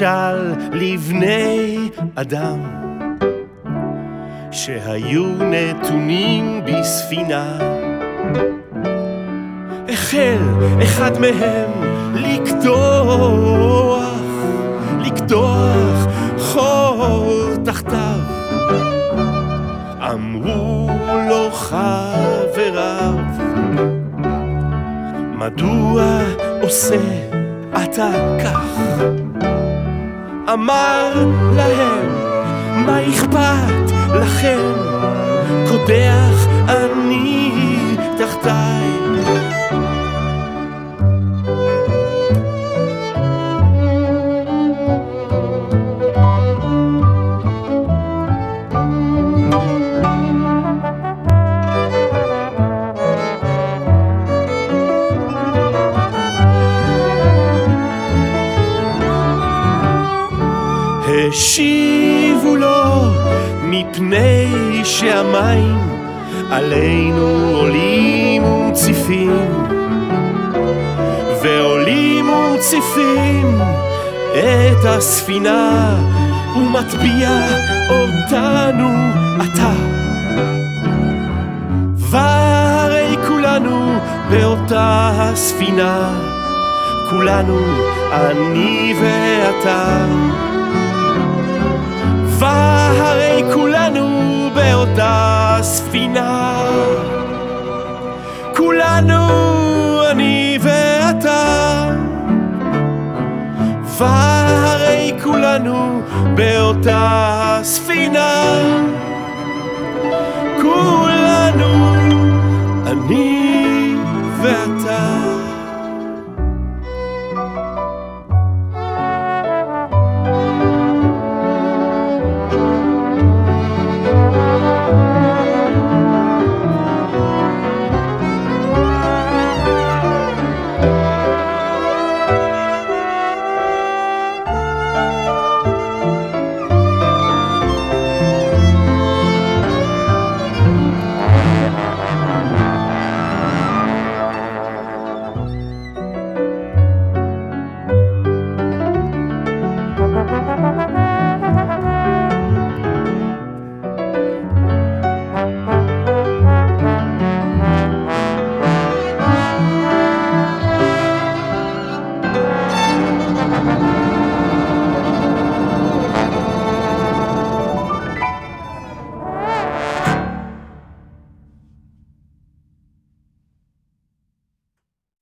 משל לבני אדם שהיו נתונים בספינה. החל אחד מהם לקדוח חור תחתיו. אמרו לו חבריו, מדוע עושה אתה כך? אמר להם, מה אכפת לכם? קודח אני תחתיי. השיבו לו, מפני שהמים עלינו עולים ומציפים, ועולים ומציפים את הספינה, ומטביע אותנו אתה. והרי כולנו באותה הספינה, כולנו אני ואתה. והרי כולנו באותה ספינה, כולנו אני ואתה. והרי כולנו באותה ספינה, כולנו